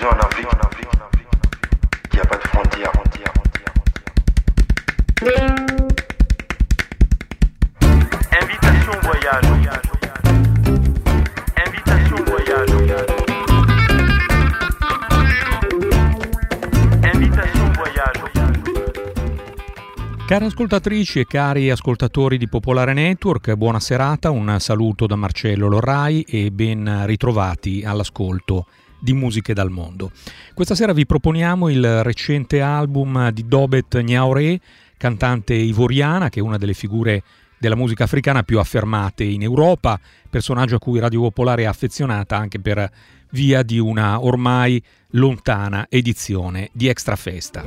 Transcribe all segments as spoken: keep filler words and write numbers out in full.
disons en Afrique, il n'y a pas de frontières. Invitation voyage. Invitation voyage. Invitation voyage. Cari ascoltatrici e cari ascoltatori di Popolare Network, buona serata, un saluto da Marcello Lorrai e ben ritrovati all'ascolto di Musiche dal Mondo. Questa sera vi proponiamo il recente album di Dobet Niaouré, cantante ivoriana che è una delle figure della musica africana più affermate in Europa, personaggio a cui Radio Popolare è affezionata anche per via di una ormai lontana edizione di Extra Festa.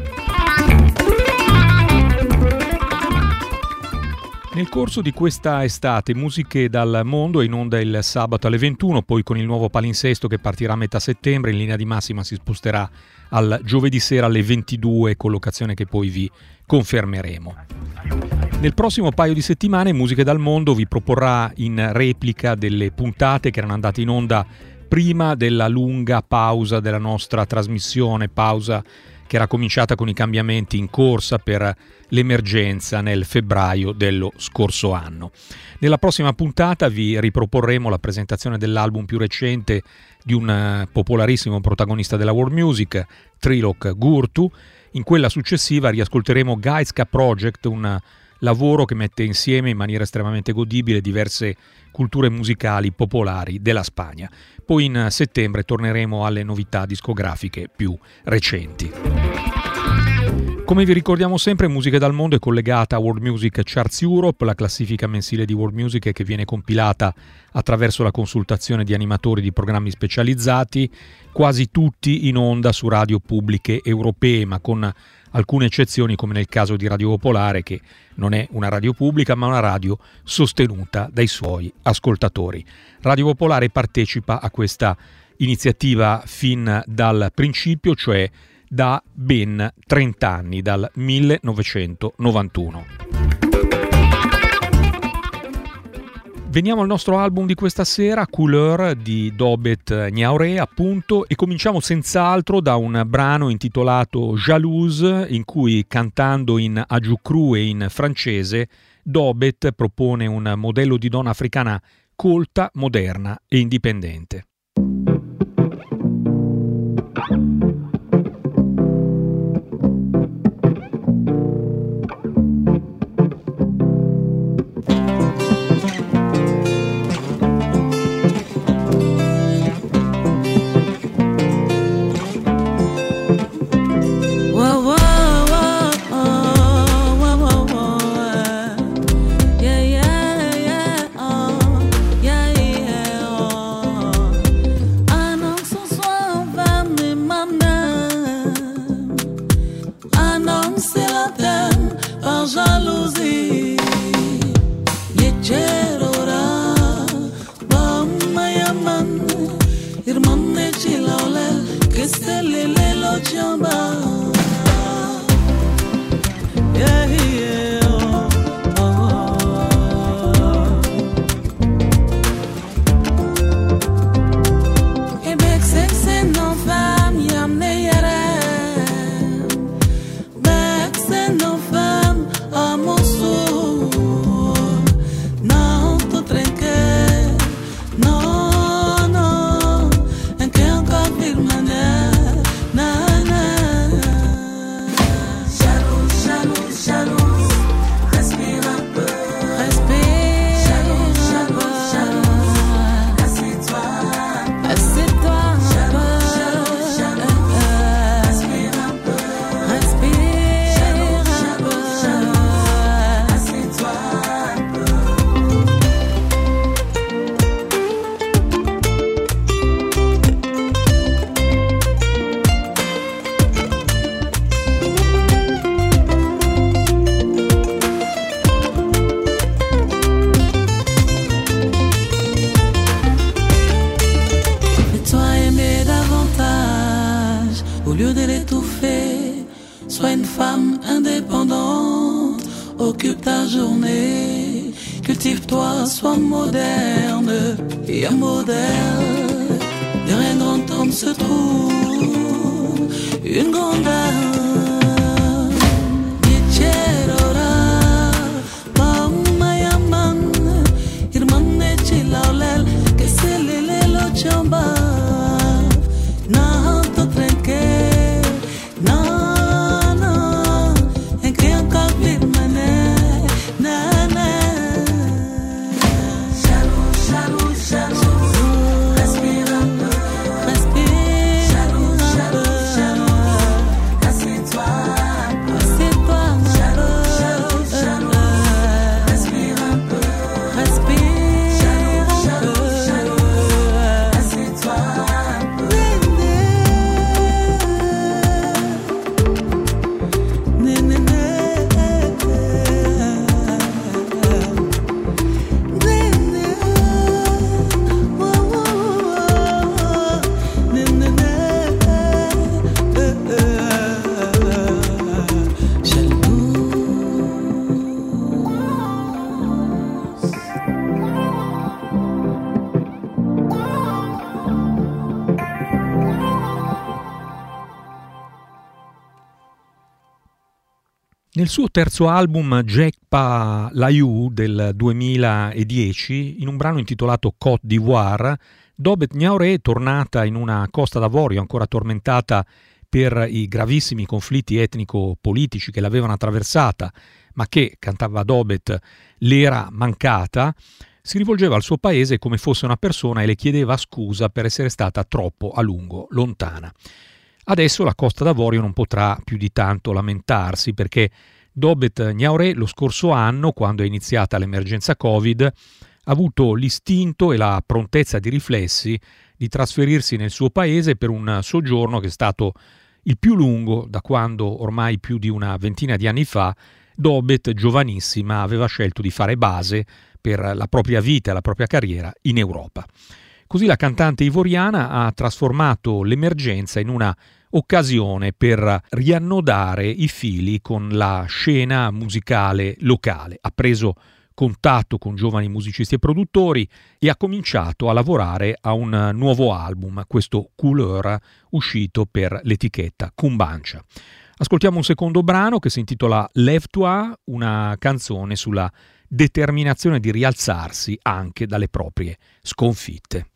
Nel corso di questa estate Musiche dal Mondo è in onda il sabato alle ventuno, poi con il nuovo palinsesto che partirà a metà settembre, in linea di massima si sposterà al giovedì sera alle ventidue, collocazione che poi vi confermeremo. Nel prossimo paio di settimane Musiche dal Mondo vi proporrà in replica delle puntate che erano andate in onda prima della lunga pausa della nostra trasmissione, pausa che era cominciata con i cambiamenti in corsa per l'emergenza nel febbraio dello scorso anno. Nella prossima puntata vi riproporremo la presentazione dell'album più recente di un popolarissimo protagonista della world music, Trilok Gurtu. In quella successiva riascolteremo Gaizka Project, un lavoro che mette insieme in maniera estremamente godibile diverse culture musicali popolari della Spagna. Poi in settembre torneremo alle novità discografiche più recenti. Come vi ricordiamo sempre, Musiche dal Mondo è collegata a World Music Charts Europe, la classifica mensile di world music che viene compilata attraverso la consultazione di animatori di programmi specializzati, quasi tutti in onda su radio pubbliche europee, ma con alcune eccezioni come nel caso di Radio Popolare, che non è una radio pubblica ma una radio sostenuta dai suoi ascoltatori. Radio Popolare partecipa a questa iniziativa fin dal principio, cioè da ben trenta anni, dal millenovecentonovantuno. Veniamo al nostro album di questa sera, Couleur di Dobet Niaouré, appunto, e cominciamo senz'altro da un brano intitolato Jalouse, in cui, cantando in Adjou e in francese, Dobet propone un modello di donna africana colta, moderna e indipendente. Sois une femme indépendante, occupe ta journée, cultive-toi, sois moderne et un modèle. De rien grand homme se trouve une grande dame. Dicerora, Paumayaman, Irmane Chilaulel, que se le lo chamba. Na to trenke, na na, en que un cavir mané, na na. Jaloux, jaloux, jaloux, respire un peu, respire. Jaloux, jaloux, jaloux, assieds-toi un peu, assieds-toi un peu. Jaloux, jaloux, jaloux, respire un peu, respire. Jaloux, jaloux, jaloux, assieds-toi un peu. Né, né, né, né, né, né, oh, oh, oh, né, né, né, euh, euh, jalouse. Nel suo terzo album Jekpa Layou del duemiladieci, in un brano intitolato Côte d'Ivoire, Dobet Niaouré, tornata in una Costa d'Avorio ancora tormentata per i gravissimi conflitti etnico-politici che l'avevano attraversata, ma che, cantava Dobet, le era mancata, si rivolgeva al suo paese come fosse una persona e le chiedeva scusa per essere stata troppo a lungo lontana. Adesso la Costa d'Avorio non potrà più di tanto lamentarsi, perché Dobet Niaouré lo scorso anno, quando è iniziata l'emergenza Covid, ha avuto l'istinto e la prontezza di riflessi di trasferirsi nel suo paese per un soggiorno che è stato il più lungo da quando, ormai più di una ventina di anni fa, Dobet, giovanissima, aveva scelto di fare base per la propria vita e la propria carriera in Europa. Così la cantante ivoriana ha trasformato l'emergenza in una occasione per riannodare i fili con la scena musicale locale. Ha preso contatto con giovani musicisti e produttori e ha cominciato a lavorare a un nuovo album, questo Couleur, uscito per l'etichetta Kumbansha. Ascoltiamo un secondo brano che si intitola Lève-toi, una canzone sulla determinazione di rialzarsi anche dalle proprie sconfitte.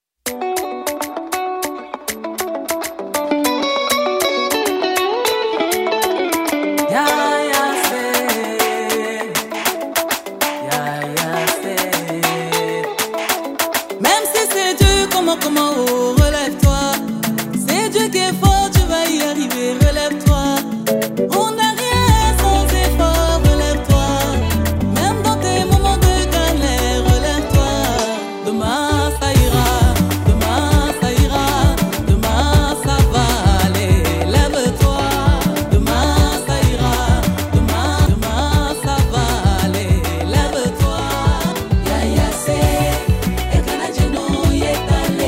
Comment oh, relève-toi, c'est Dieu qui est fort, tu vas y arriver, relève-toi. On n'a rien sans effort, relève-toi. Même dans tes moments de galère, relève-toi. Demain ça ira, demain ça ira, demain ça va aller, lève-toi. Demain ça ira, demain, demain ça va aller, lève-toi. Ya ya c'est, et canadien non y est allé.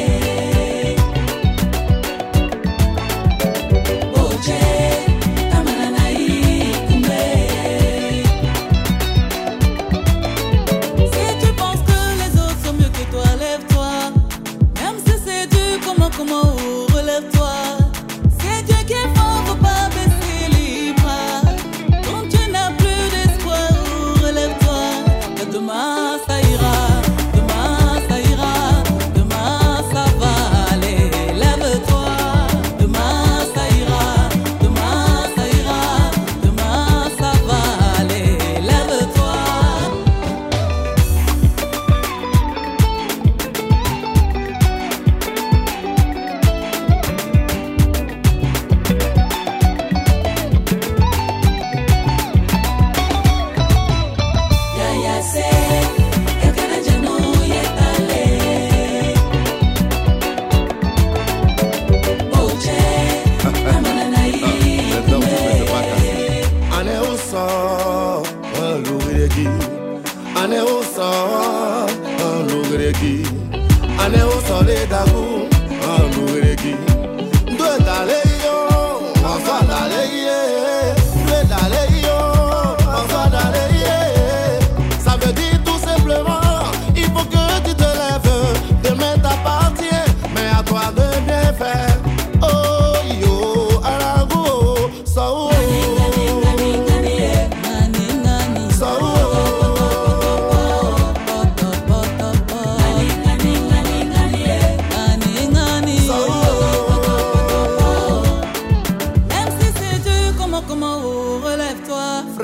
Comment oh, relève-toi, c'est Dieu qui est fort, faut pas baisser les bras. Quand tu n'as plus d'espoir, oh, relève-toi. Et demain ça ira, demain ça ira, demain ça va aller, lève-toi. Demain ça ira, demain ça ira, demain ça va aller, lève-toi.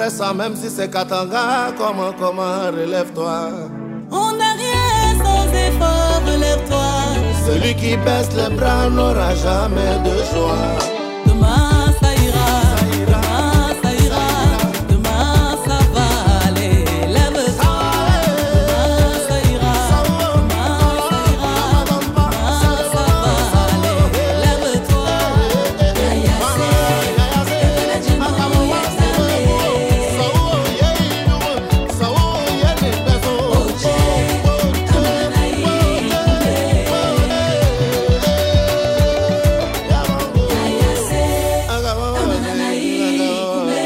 ça même si c'est Katanga. Comment, comment, relève-toi. On n'a rien sans effort, relève-toi. Celui qui baisse les bras n'aura jamais de joie. Demain ça ira, demain ça ira, demain ça va aller. Lève-toi. Demain ça ira, demain ça ira, demain ça va aller. Lève-toi. Ayase, ebele jimo yezale. Oje, amana yikume. Ayase, amana yikume.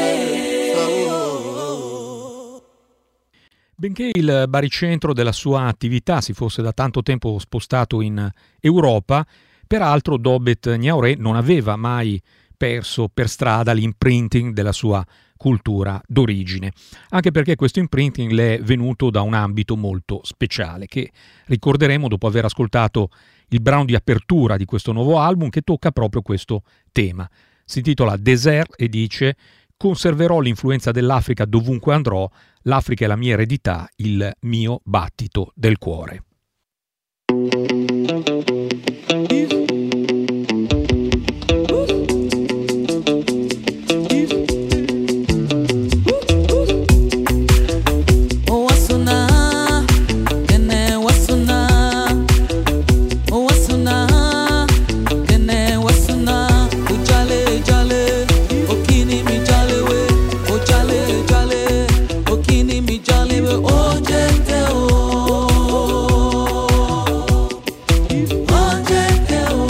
Benché il baricentro della sua attività si fosse da tanto tempo spostato in Europa, peraltro Dobet Niauré non aveva mai perso per strada l'imprinting della sua cultura d'origine, anche perché questo imprinting le è venuto da un ambito molto speciale, che ricorderemo dopo aver ascoltato il brano di apertura di questo nuovo album, che tocca proprio questo tema. Si intitola Désert e dice: conserverò l'influenza dell'Africa dovunque andrò, l'Africa è la mia eredità, il mio battito del cuore. Wasuna, kene wasuna, wasuna, kene wasuna, ujale jale, okini mi jale we, ojale jale, okini mi jale we, ojete o, ojete o,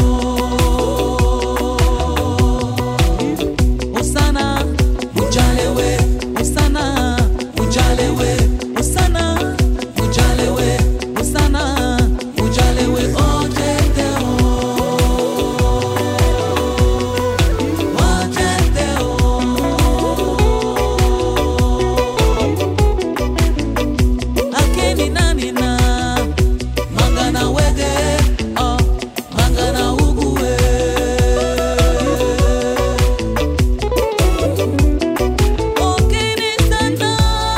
osana, ujale we, osana, ujale we. Usana, ujalewe, usana, ujalewe, ojete o, ojete o. Akeni nani na, mangana wege, oh, mangana uguwe. Okeni sana.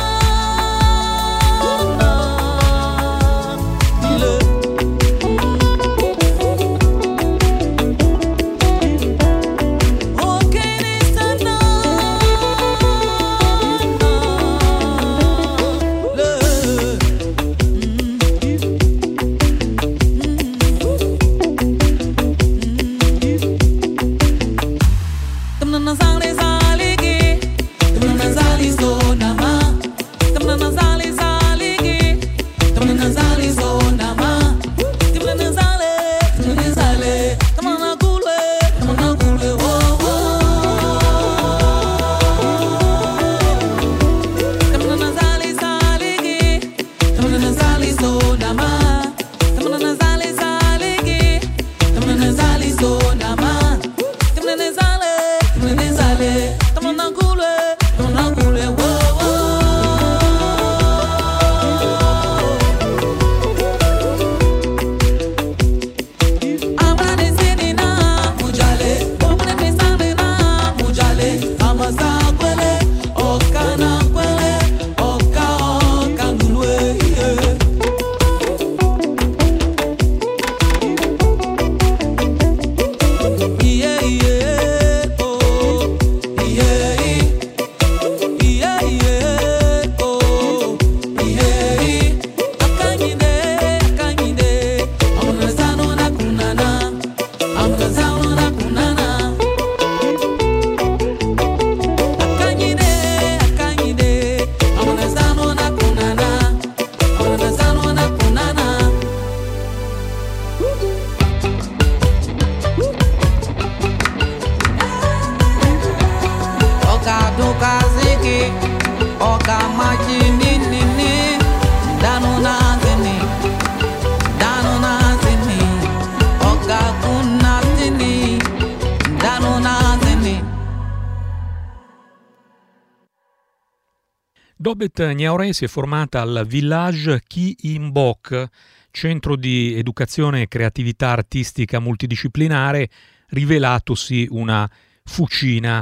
Dobet Niauré si è formata al Village Ki Mbok, centro di educazione e creatività artistica multidisciplinare, rivelatosi una fucina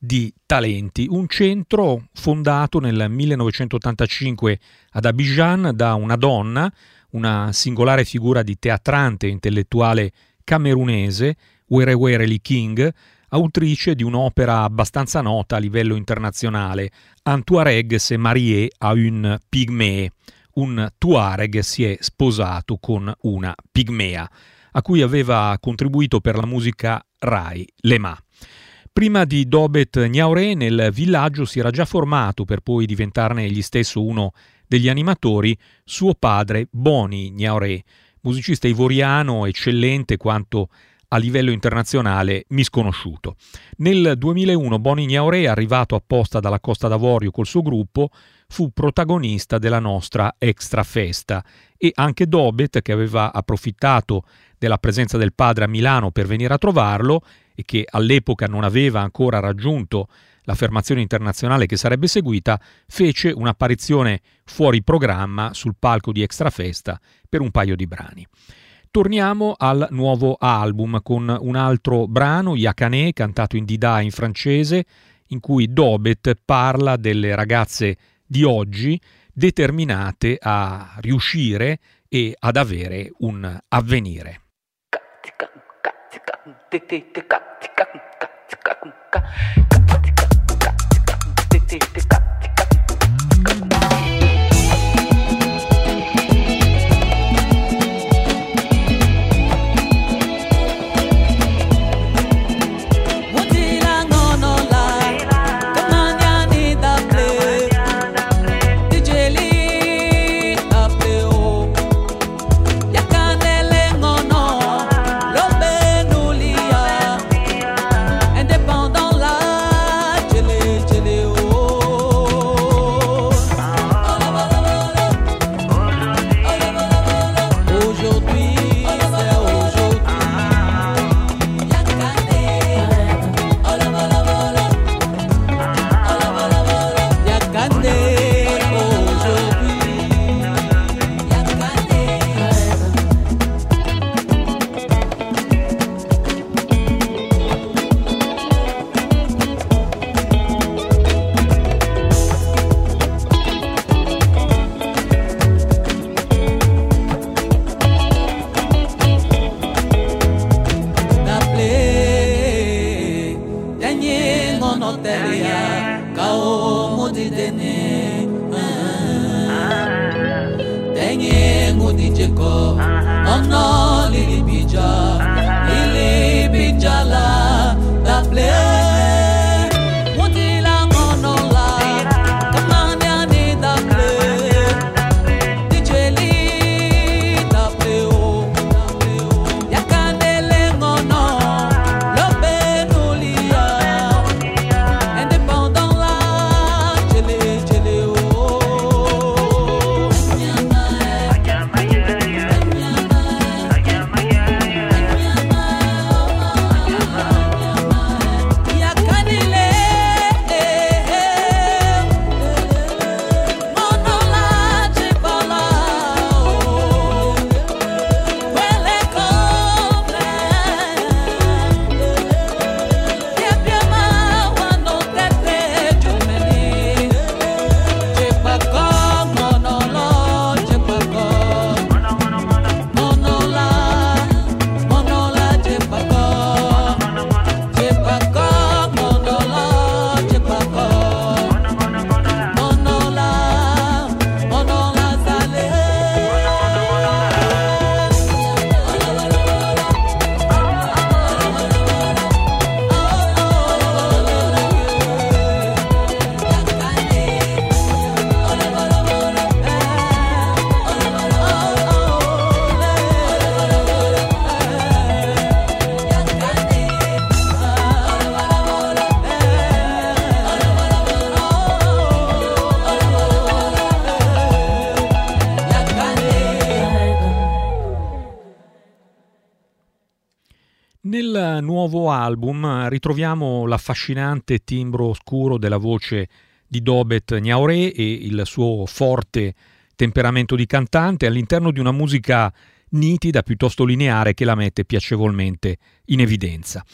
di talenti, un centro fondato nel millenovecentottantacinque ad Abidjan da una donna, una singolare figura di teatrante e intellettuale camerunese, Werewere King, autrice di un'opera abbastanza nota a livello internazionale, Un Tuareg s'est marié à une pygmée. Un Tuareg si è sposato con una pigmea, a cui aveva contribuito per la musica Rai Lema. Prima di Dobet Niauré nel villaggio si era già formato, per poi diventarne egli stesso uno degli animatori, suo padre Boni Niauré, musicista ivoriano eccellente quanto a livello internazionale misconosciuto. Nel duemilauno Boni Niauré, arrivato apposta dalla Costa d'Avorio col suo gruppo, fu protagonista della nostra Extra Festa, e anche Dobet, che aveva approfittato della presenza del padre a Milano per venire a trovarlo e che all'epoca non aveva ancora raggiunto l'affermazione internazionale che sarebbe seguita, fece un'apparizione fuori programma sul palco di Extra Festa per un paio di brani. Torniamo al nuovo album con un altro brano, Yakané, cantato in dida in francese, in cui Dobet parla delle ragazze di oggi determinate a riuscire e ad avere un avvenire. Nel nuovo album ritroviamo l'affascinante timbro scuro della voce di Dobet Niauré e il suo forte temperamento di cantante all'interno di una musica nitida, piuttosto lineare, che la mette piacevolmente in evidenza.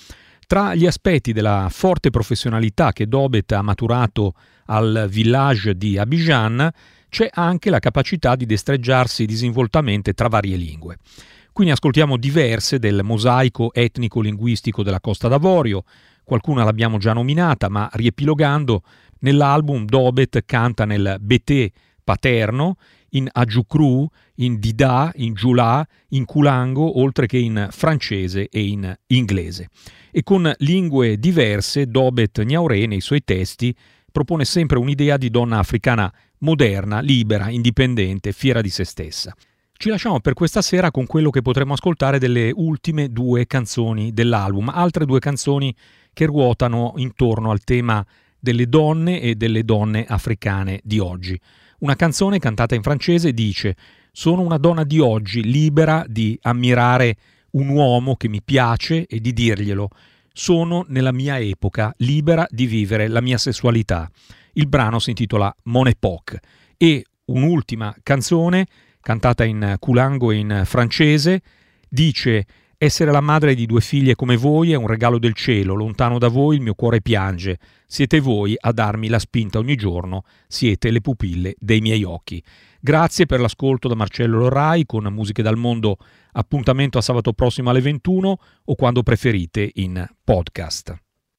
Tra gli aspetti della forte professionalità che Dobet ha maturato al village di Abidjan c'è anche la capacità di destreggiarsi disinvoltamente tra varie lingue. Quindi ascoltiamo diverse del mosaico etnico-linguistico della Costa d'Avorio, qualcuna l'abbiamo già nominata, ma riepilogando, nell'album Dobet canta nel Bété paterno, in Adjukru, in Dida, in Jula, in Kulango, oltre che in francese e in inglese. E con lingue diverse, Dobet Niauré nei suoi testi propone sempre un'idea di donna africana moderna, libera, indipendente, fiera di se stessa. Ci lasciamo per questa sera con quello che potremmo ascoltare delle ultime due canzoni dell'album, altre due canzoni che ruotano intorno al tema delle donne e delle donne africane di oggi. Una canzone cantata in francese dice: «Sono una donna di oggi, libera di ammirare un uomo che mi piace e di dirglielo. Sono nella mia epoca, libera di vivere la mia sessualità». Il brano si intitola Mon Époque. E un'ultima canzone cantata in Kulango e in francese dice: «Essere la madre di due figlie come voi è un regalo del cielo, lontano da voi il mio cuore piange, siete voi a darmi la spinta ogni giorno, siete le pupille dei miei occhi». Grazie per l'ascolto da Marcello Lorrai con Musiche dal Mondo, appuntamento a sabato prossimo alle ventuno o quando preferite in podcast.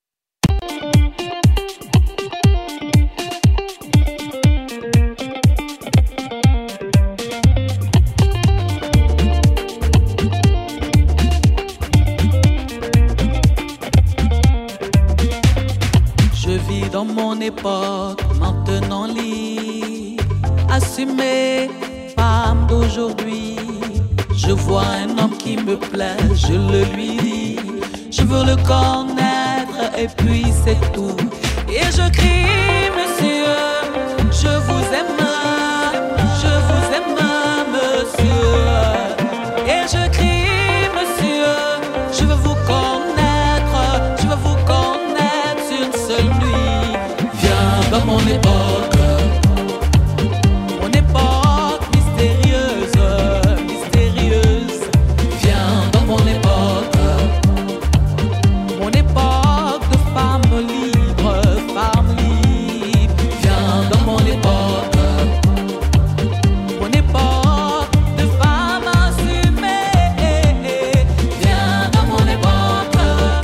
Je vis dans mon époque, maintenant libre, assumée, femme d'aujourd'hui. Je vois un homme qui me plaît, je le lui dis. Je veux le connaître et puis c'est tout. Et je crie, monsieur, je vous aime, je vous aime, monsieur. Et je crie, monsieur, je veux vous connaître, je veux vous connaître une seule nuit. Viens dans mon époque, mon époque mystérieuse, mystérieuse. Viens dans mon époque, mon époque de femme libre, femme libre. Viens dans mon époque, mon époque de femme assumée. Viens dans mon époque.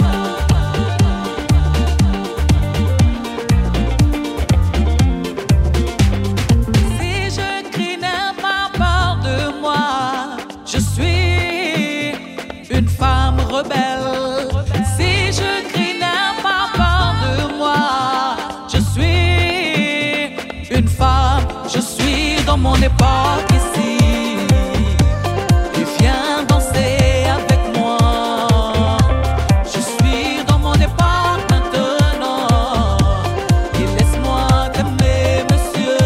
Si je crie, n'aie pas peur de moi. Je suis une femme rebelle. Si je crie, n'aie pas peur de moi. Je suis une femme. Je suis dans mon époque ici. Et viens danser avec moi. Je suis dans mon époque maintenant. Et laisse-moi t'aimer, monsieur.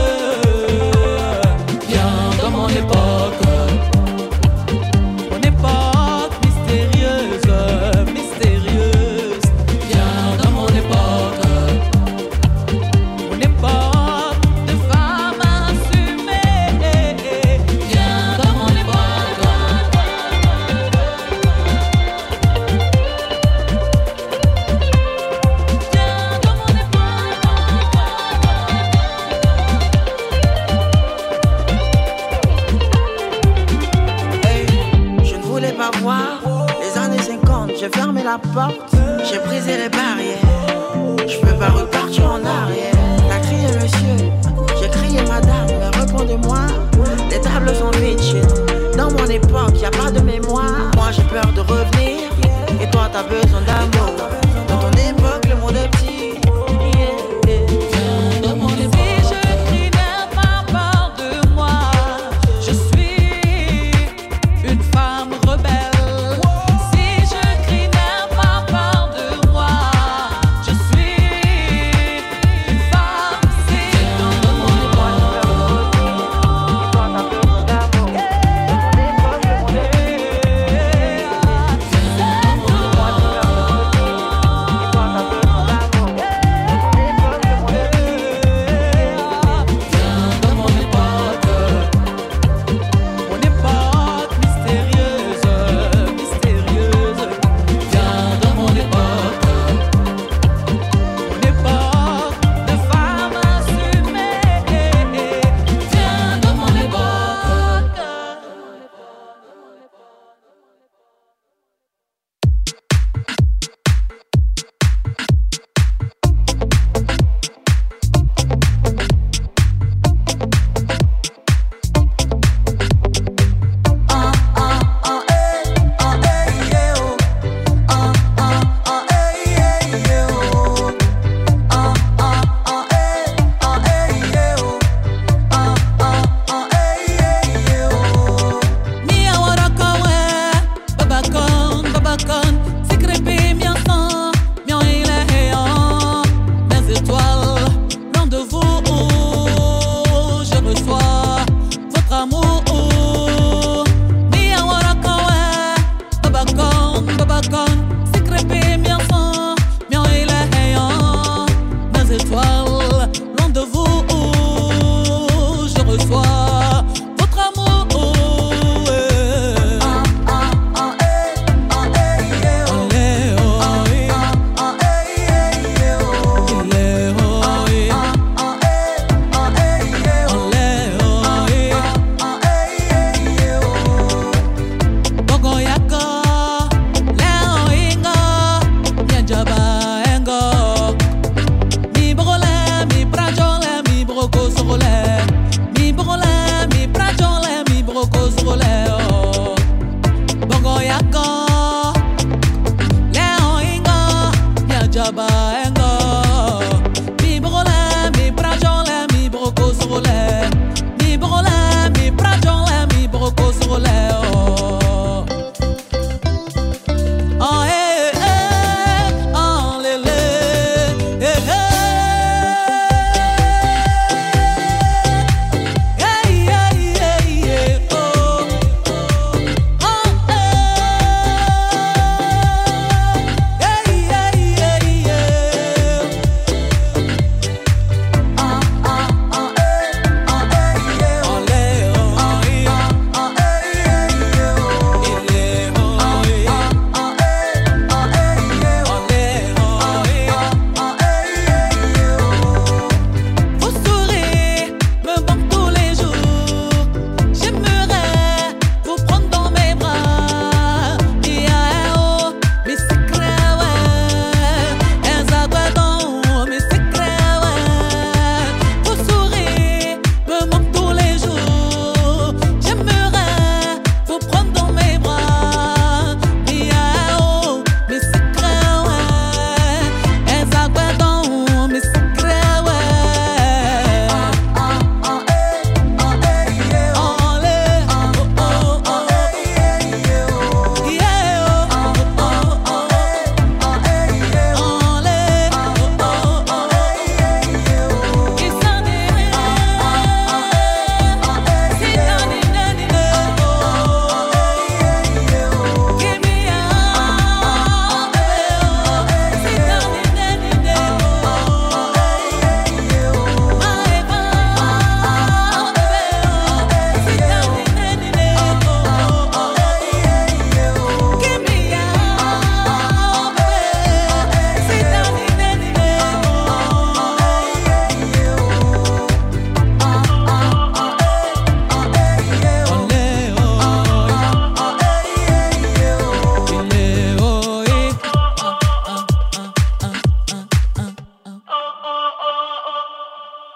Viens dans mon époque, mon époque mystérieuse, mystérieuse. Viens dans mon époque, mon époque de femme assumée. Viens dans mon époque. Viens dans mon Hey, je ne voulais pas voir les années cinquante. J'ai fermé la porte, j'ai brisé les barrières. Je peux pas repartir en arrière. T'as crié monsieur, j'ai crié madame, mais répondez-moi. Les tables sont vides chez nous. Dans mon époque, y a pas de mémoire. Moi j'ai peur de revenir, et toi t'as besoin d'amour.